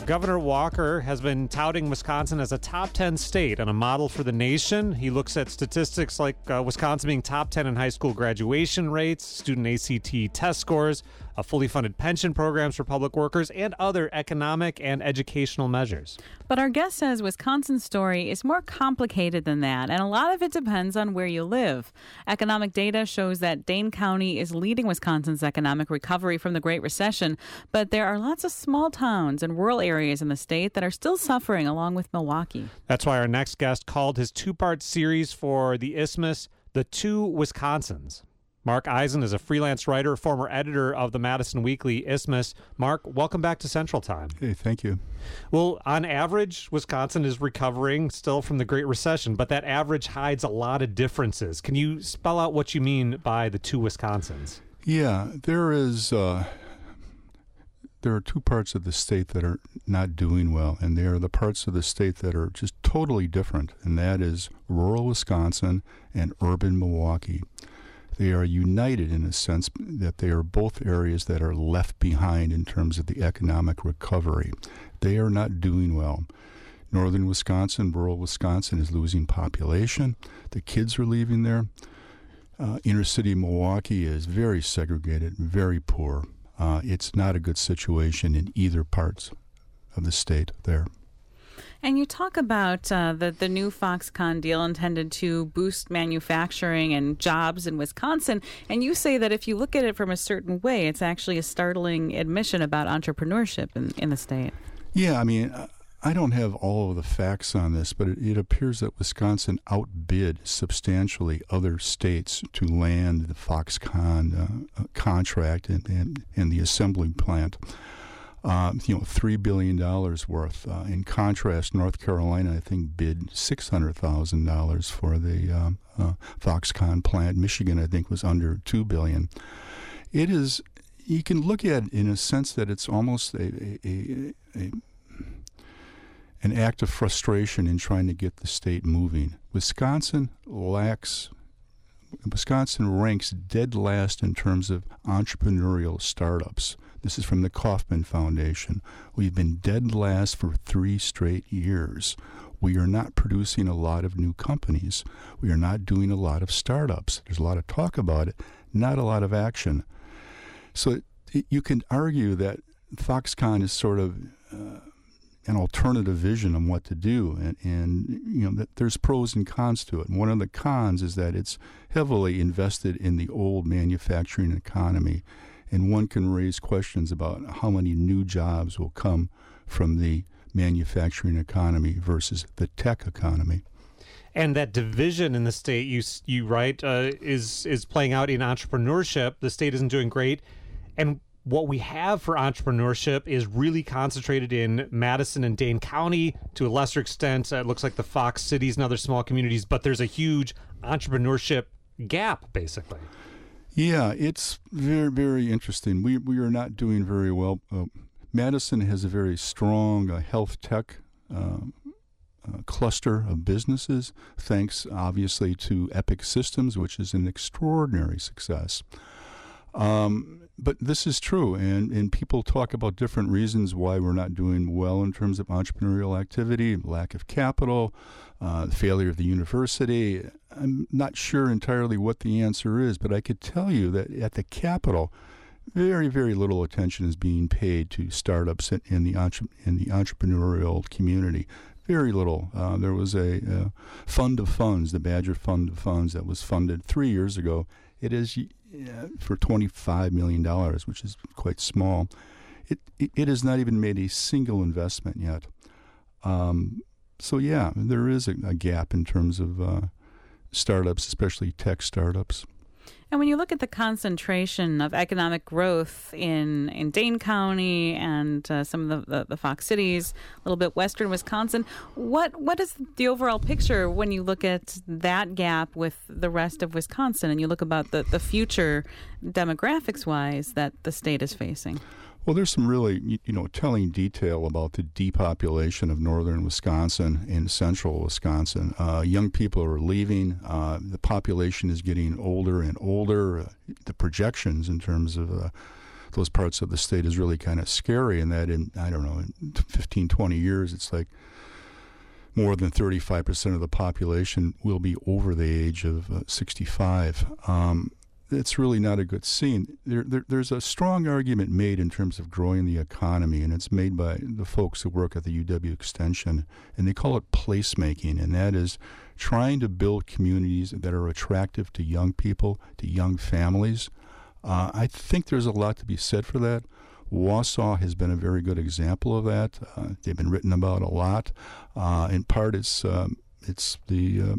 Governor Walker has been touting Wisconsin as a top 10 state and a model for the nation. He looks at statistics like Wisconsin being top 10 in high school graduation rates, student ACT test scores, fully funded pension programs for public workers, and other economic and educational measures. But our guest says Wisconsin's story is more complicated than that, and a lot of it depends on where you live. Economic data shows that Dane County is leading Wisconsin's economic recovery from the Great Recession, but there are lots of small towns and rural areas in the state that are still suffering, along with Milwaukee. That's why our next guest called his two-part series for the Isthmus, The Two Wisconsins. Mark Eisen is a freelance writer, former editor of the Madison Weekly Isthmus. Mark, welcome back to Central Time. Hey, thank you. Well, on average, Wisconsin is recovering still from the Great Recession, but that average hides a lot of differences. Can you spell out what you mean by the two Wisconsins? Yeah, there are two parts of the state that are not doing well, and they are the parts of the state that are just totally different, and that is rural Wisconsin and urban Milwaukee. They are united in a sense that they are both areas that are left behind in terms of the economic recovery. They are not doing well. Northern Wisconsin, rural Wisconsin is losing population. The kids are leaving there. Inner city Milwaukee is very segregated, very poor. It's not a good situation in either parts of the state there. And you talk about the new Foxconn deal intended to boost manufacturing and jobs in Wisconsin. And you say that if you look at it from a certain way, it's actually a startling admission about entrepreneurship in the state. Yeah, I mean, I don't have all of the facts on this, but it appears that Wisconsin outbid substantially other states to land the Foxconn contract and the assembly plant. $3 billion worth. In contrast, North Carolina, I think, bid $600,000 for the Foxconn plant. Michigan, I think, was under $2 billion. It is, you can look at it in a sense that it's almost an act of frustration in trying to get the state moving. Wisconsin ranks dead last in terms of entrepreneurial startups. This is from the Kauffman Foundation. We've been dead last for 3 straight years. We are not producing a lot of new companies. We are not doing a lot of startups. There's a lot of talk about it, not a lot of action. So you can argue that Foxconn is sort of an alternative vision on what to do, and that there's pros and cons to it. And one of the cons is that it's heavily invested in the old manufacturing economy, and one can raise questions about how many new jobs will come from the manufacturing economy versus the tech economy. And that division in the state, you write, is playing out in entrepreneurship. The state isn't doing great, and what we have for entrepreneurship is really concentrated in Madison and Dane County. To a lesser extent, it looks like the Fox cities and other small communities, but there's a huge entrepreneurship gap, basically. Yeah, it's very, very interesting. We are not doing very well. Madison has a very strong health tech cluster of businesses, thanks obviously to Epic Systems, which is an extraordinary success. But this is true, and people talk about different reasons why we're not doing well in terms of entrepreneurial activity, lack of capital, failure of the university. I'm not sure entirely what the answer is, but I could tell you that at the Capitol, very, very little attention is being paid to startups in the entrepreneurial community. Very little. There was a fund of funds, the Badger Fund of Funds, that was funded 3 years ago. It is for $25 million, which is quite small. It has not even made a single investment yet. So yeah, there is a gap in terms of startups, especially tech startups. And when you look at the concentration of economic growth in Dane County and some of the Fox cities, a little bit western Wisconsin, what is the overall picture when you look at that gap with the rest of Wisconsin and you look about the future demographics-wise that the state is facing? Well, there's some really, telling detail about the depopulation of northern Wisconsin and central Wisconsin. Young people are leaving. The population is getting older and older. The projections in terms of those parts of the state is really kind of scary, in that in 15, 20 years, it's like more than 35% of the population will be over the age of 65. It's really not a good scene. There's a strong argument made in terms of growing the economy, and it's made by the folks who work at the UW Extension, and they call it placemaking, and that is trying to build communities that are attractive to young people, to young families. I think there's a lot to be said for that. Wausau has been a very good example of that. They've been written about a lot. In part, it's the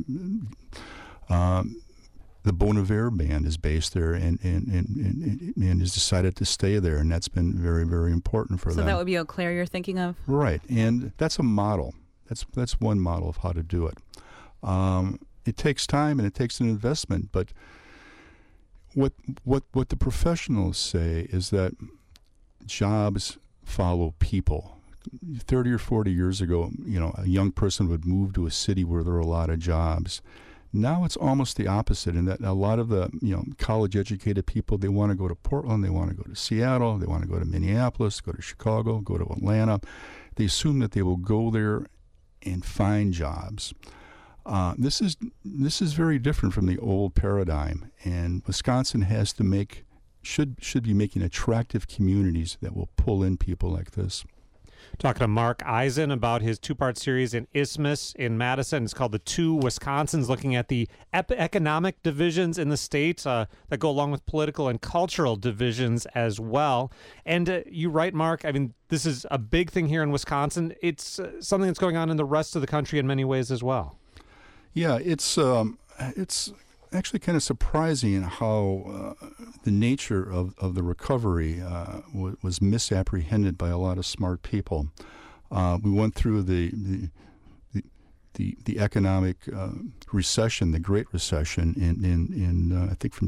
Bon Iver band is based there and has decided to stay there, and that's been very, very important for them. So that would be Eau Claire you're thinking of? Right, and that's a model. That's one model of how to do it. It takes time and it takes an investment, but what the professionals say is that jobs follow people. 30 or 40 years ago, a young person would move to a city where there are a lot of jobs. Now it's almost the opposite, in that a lot of the college-educated people, they want to go to Portland, they want to go to Seattle, they want to go to Minneapolis, go to Chicago, go to Atlanta. They assume that they will go there and find jobs. This is very different from the old paradigm, and Wisconsin should be making attractive communities that will pull in people like this. Talking to Mark Eisen about his two-part series in Isthmus in Madison. It's called The Two Wisconsins, looking at the economic divisions in the state that go along with political and cultural divisions as well. And you write, Mark, I mean, this is a big thing here in Wisconsin. It's something that's going on in the rest of the country in many ways as well. Yeah, it's actually kind of surprising how the nature of the recovery was misapprehended by a lot of smart people. We went through the economic recession, the Great Recession, in I think from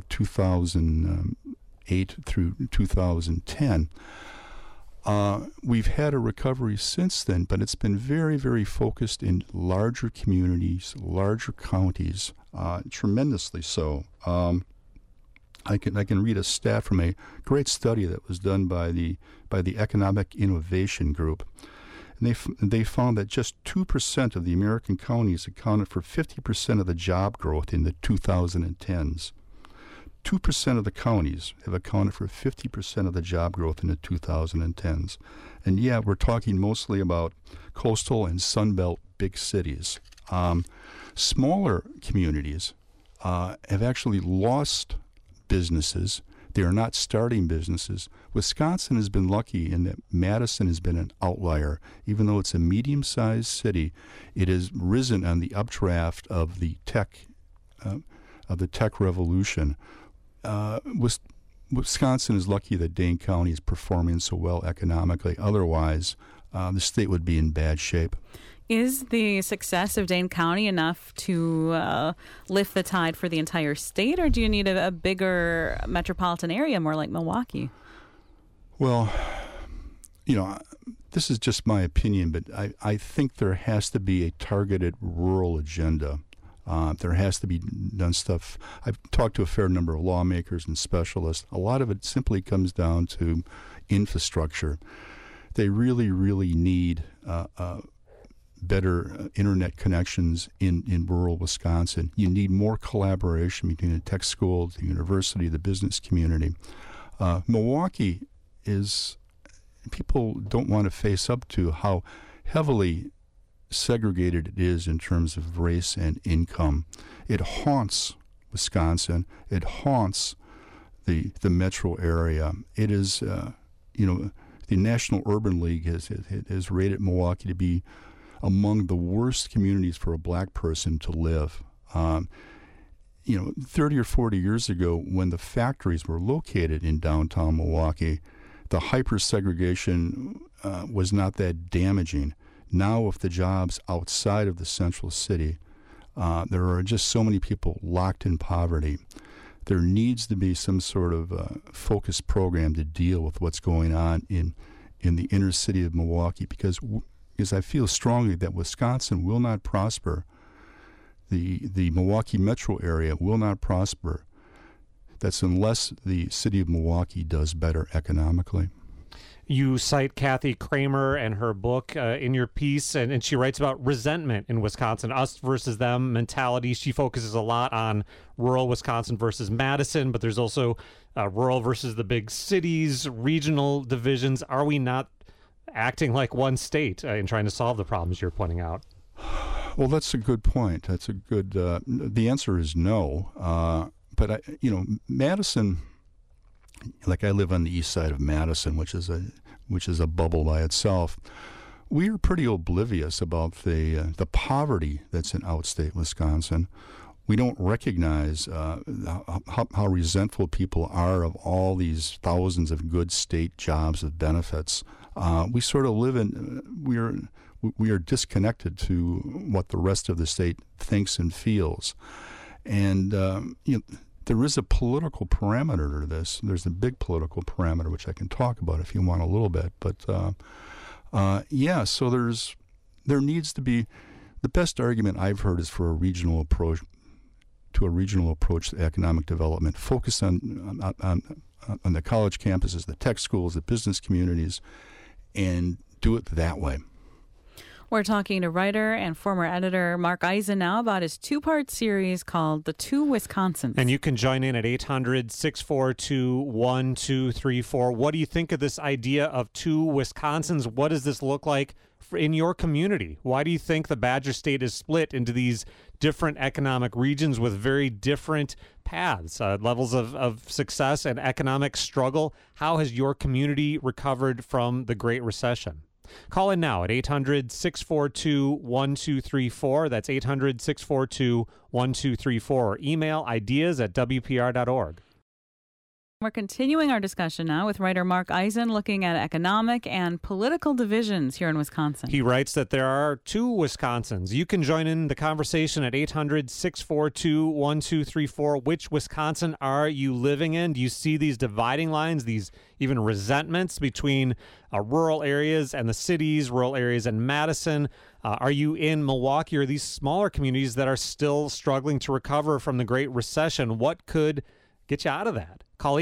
2008 through 2010. We've had a recovery since then, but it's been very, very focused in larger communities, larger counties, tremendously so. I can read a stat from a great study that was done by the Economic Innovation Group. And they found that just 2% of the American counties accounted for 50% of the job growth in the 2010s. 2% of the counties have accounted for 50% of the job growth in the 2010s. And yeah, we're talking mostly about coastal and Sunbelt big cities. Smaller communities have actually lost businesses. They are not starting businesses. Wisconsin has been lucky in that Madison has been an outlier. Even though it's a medium-sized city, it has risen on the updraft of the tech revolution. Wisconsin is lucky that Dane County is performing so well economically. Otherwise, the state would be in bad shape. Is the success of Dane County enough to lift the tide for the entire state, or do you need a bigger metropolitan area, more like Milwaukee? Well, this is just my opinion, but I think there has to be a targeted rural agenda. There has to be done stuff. I've talked to a fair number of lawmakers and specialists. A lot of it simply comes down to infrastructure. They really, really need better internet connections in rural Wisconsin. You need more collaboration between the tech school, the university, the business community. Milwaukee people don't want to face up to how heavily segregated it is in terms of race and income. It haunts Wisconsin. It haunts the metro area. It is, the National Urban League has rated Milwaukee to be among the worst communities for a black person to live. 30 or 40 years ago, when the factories were located in downtown Milwaukee, the hyper-segregation was not that damaging. Now, with the jobs outside of the central city, there are just so many people locked in poverty. There needs to be some sort of focused program to deal with what's going on in the inner city of Milwaukee, because I feel strongly that Wisconsin will not prosper. The Milwaukee metro area will not prosper. That's unless the city of Milwaukee does better economically. You cite Kathy Kramer and her book in your piece, and she writes about resentment in Wisconsin, us versus them mentality. She focuses a lot on rural Wisconsin versus Madison, but there's also rural versus the big cities, regional divisions. Are we not acting like one state in trying to solve the problems you're pointing out? Well, that's a good point. That's a good. The answer is no. But Madison. Like I live on the east side of Madison, which is a bubble by itself. We are pretty oblivious about the poverty that's in outstate Wisconsin. We don't recognize how resentful people are of all these thousands of good state jobs of benefits. We sort of live in we are disconnected to what the rest of the state thinks and feels, and there is a political parameter to this. There's a big political parameter, which I can talk about if you want a little bit. But so there needs to be, the best argument I've heard is for a regional approach to economic development, focused on the college campuses, the tech schools, the business communities, and do it that way. We're talking to writer and former editor Mark Eisen now about his two-part series called The Two Wisconsins. And you can join in at 800-642-1234. What do you think of this idea of two Wisconsins? What does this look like in your community? Why do you think the Badger State is split into these different economic regions with very different paths, levels of success and economic struggle? How has your community recovered from the Great Recession? Call in now at 800-642-1234. That's 800-642-1234. Or email ideas@wpr.org. We're continuing our discussion now with writer Mark Eisen, looking at economic and political divisions here in Wisconsin. He writes that there are two Wisconsins. You can join in the conversation at 800-642-1234. Which Wisconsin are you living in? Do you see these dividing lines, these even resentments between rural areas and the cities, rural areas and Madison? Are you in Milwaukee or these smaller communities that are still struggling to recover from the Great Recession? What could get you out of that? Call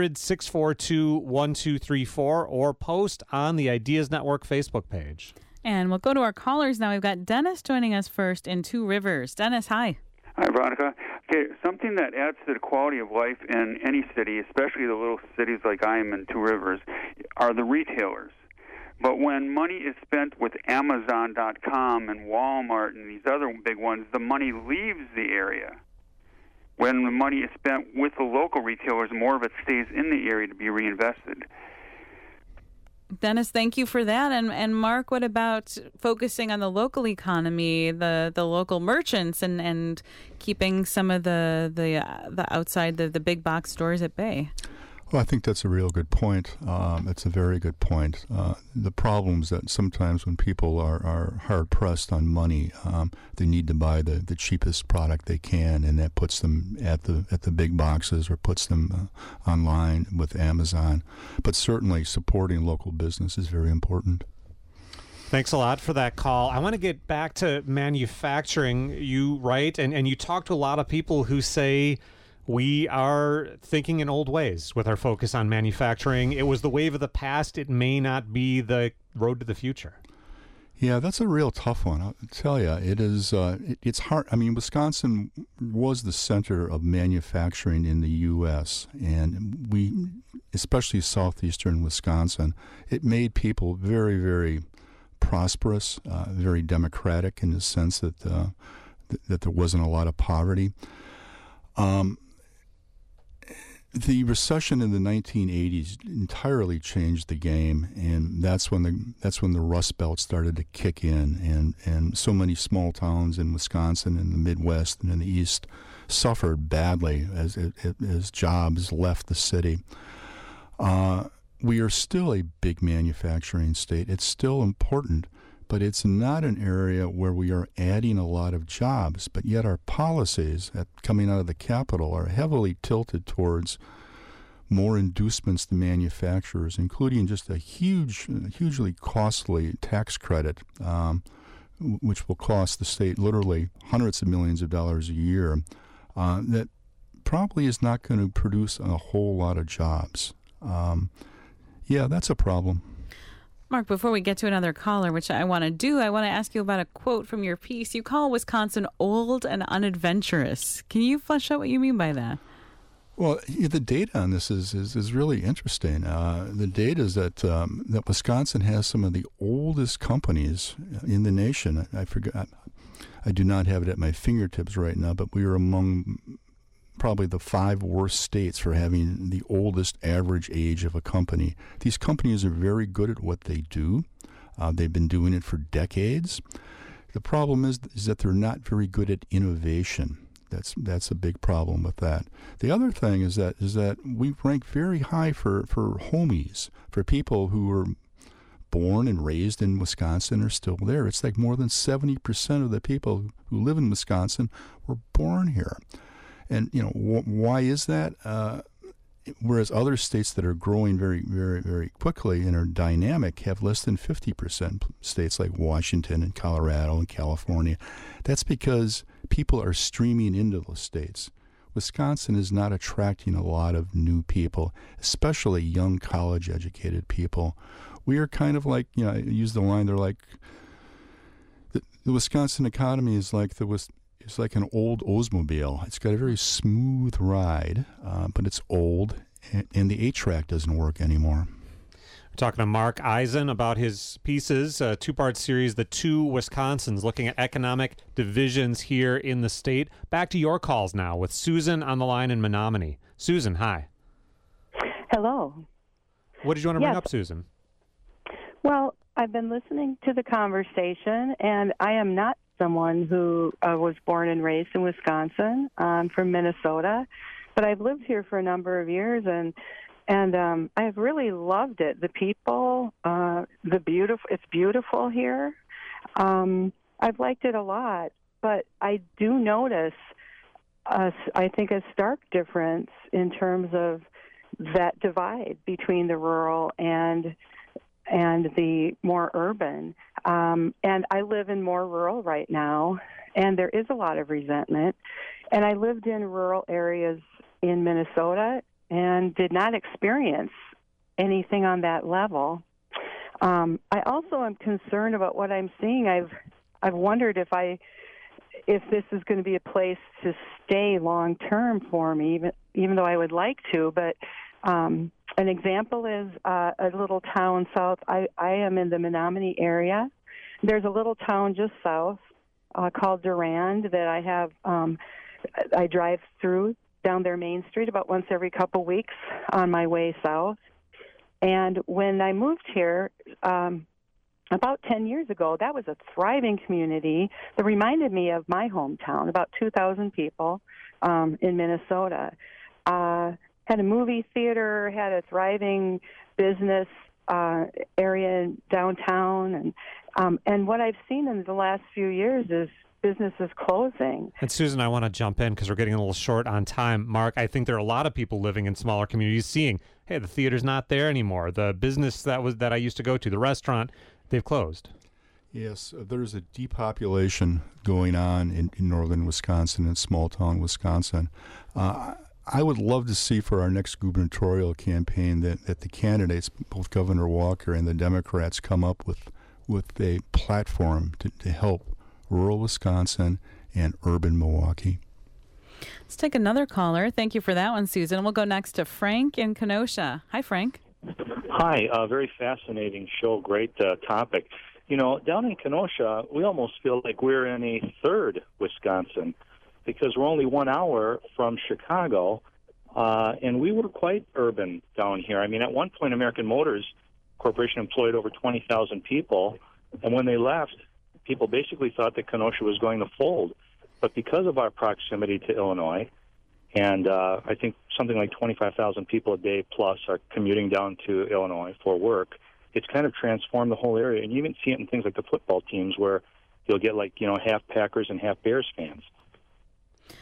800-642-1234 or post on the Ideas Network Facebook page. And we'll go to our callers now. We've got Dennis joining us first in Two Rivers. Dennis, hi. Hi, Veronica. Okay, something that adds to the quality of life in any city, especially the little cities like I am in Two Rivers, are the retailers. But when money is spent with Amazon.com and Walmart and these other big ones, the money leaves the area. When the money is spent with the local retailers, more of it stays in the area to be reinvested. Dennis, thank you for that. And Mark, what about focusing on the local economy, the local merchants, and keeping some of the outside the big box stores at bay? Well, I think that's a real good point. It's a very good point. The problems that sometimes when people are hard-pressed on money, they need to buy the cheapest product they can, and that puts them at the big boxes or puts them online with Amazon. But certainly supporting local business is very important. Thanks a lot for that call. I want to get back to manufacturing. You write, and you talk to a lot of people who say, we are thinking in old ways with our focus on manufacturing. It was the wave of the past. It may not be the road to the future. Yeah, that's a real tough one. I'll tell you, it is. It's hard. I mean, Wisconsin was the center of manufacturing in the U.S., and we, especially southeastern Wisconsin, it made people very, very prosperous, very democratic in the sense that that there wasn't a lot of poverty. The recession in the 1980s entirely changed the game, and that's when the Rust Belt started to kick in, and so many small towns in Wisconsin and the Midwest and in the East suffered badly as jobs left the city. We are still a big manufacturing state. It's still important, but it's not an area where we are adding a lot of jobs. But yet our policies coming out of the Capitol are heavily tilted towards more inducements to manufacturers, including just a hugely costly tax credit, which will cost the state literally hundreds of millions of dollars a year, that probably is not going to produce a whole lot of jobs. Yeah, that's a problem. Mark, before we get to another caller, which I want to do, I want to ask you about a quote from your piece. You call Wisconsin old and unadventurous. Can you flesh out what you mean by that? Well, the data on this is really interesting. The data is that Wisconsin has some of the oldest companies in the nation. I forgot. I do not have it at my fingertips right now, but we are among probably the 5 worst states for having the oldest average age of a company. These companies are very good at what they do. They've been doing it for decades. The problem is that they're not very good at innovation. That's a big problem with that. The other thing is that we rank very high for homies, for people who were born and raised in Wisconsin are still there. It's like more than 70% of the people who live in Wisconsin were born here. And, why is that? Whereas other states that are growing very, very, very quickly and are dynamic have less than 50%, states like Washington and Colorado and California. That's because people are streaming into those states. Wisconsin is not attracting a lot of new people, especially young college-educated people. We are kind of like, I use the line, they're like, the Wisconsin economy is like it's like an old Oldsmobile. It's got a very smooth ride, but it's old, and the 8-track doesn't work anymore. We're talking to Mark Eisen about his pieces, a 2-part series, The Two Wisconsins, looking at economic divisions here in the state. Back to your calls now with Susan on the line in Menominee. Susan, hi. Hello. What did you want to bring up, Susan? Well, I've been listening to the conversation, and I am not someone who was born and raised in Wisconsin. I'm from Minnesota, but I've lived here for a number of years, and I've really loved it. The people, it's beautiful here. I've liked it a lot, but I do notice, I think, a stark difference in terms of that divide between the rural and the more urban. And I live in more rural right now, and there is a lot of resentment. And I lived in rural areas in Minnesota and did not experience anything on that level. I also am concerned about what I'm seeing. I've wondered if this is going to be a place to stay long term for me, even though I would like to. But an example is a little town south. I am in the Menominee area. There's a little town just south called Durand that I have. I drive through down their main street about once every couple weeks on my way south. And when I moved here about 10 years ago, that was a thriving community that reminded me of my hometown, about 2,000 people in Minnesota. Had a movie theater, had a thriving business area in downtown, and what I've seen in the last few years is businesses closing. And Susan, I want to jump in because we're getting a little short on time. Mark, I think there are a lot of people living in smaller communities seeing, hey, the theater's not there anymore. The business that I used to go to, the restaurant, they've closed. Yes, there's a depopulation going on in northern Wisconsin and small town Wisconsin. I would love to see for our next gubernatorial campaign that the candidates, both Governor Walker and the Democrats, come up with a platform to help rural Wisconsin and urban Milwaukee. Let's take another caller. Thank you for that one, Susan. We'll go next to Frank in Kenosha. Hi, Frank. Hi. Very fascinating show. Great topic. Down in Kenosha, we almost feel like we're in a third Wisconsin, because we're only 1 hour from Chicago, and we were quite urban down here. I mean, at one point, American Motors Corporation employed over 20,000 people, and when they left, people basically thought that Kenosha was going to fold. But because of our proximity to Illinois, and I think something like 25,000 people a day plus are commuting down to Illinois for work, it's kind of transformed the whole area. And you even see it in things like the football teams where you'll get half Packers and half Bears fans.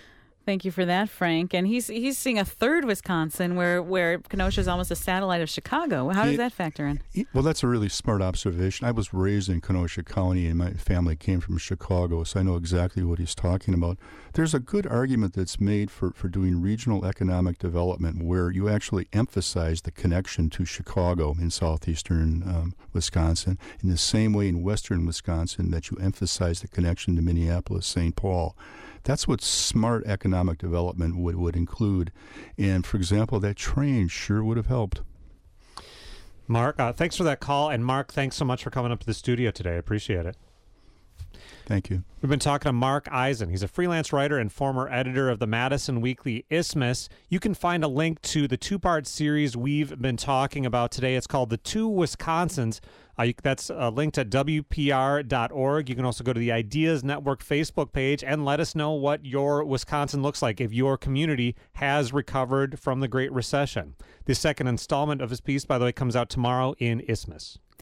Thank you for that, Frank. And he's seeing a third Wisconsin where Kenosha is almost a satellite of Chicago. How does that factor in? Well, that's a really smart observation. I was raised in Kenosha County, and my family came from Chicago, so I know exactly what he's talking about. There's a good argument that's made for doing regional economic development where you actually emphasize the connection to Chicago in southeastern Wisconsin in the same way in western Wisconsin that you emphasize the connection to Minneapolis, St. Paul. That's what smart economic development would include. And, for example, that train sure would have helped. Mark, thanks for that call. And, Mark, thanks so much for coming up to the studio today. I appreciate it. Thank you. We've been talking to Mark Eisen. He's a freelance writer and former editor of the Madison Weekly Isthmus. You can find a link to the two-part series we've been talking about today. It's called The Two Wisconsins. That's linked at WPR.org. You can also go to the Ideas Network Facebook page and let us know what your Wisconsin looks like, if your community has recovered from the Great Recession. The second installment of his piece, by the way, comes out tomorrow in Isthmus.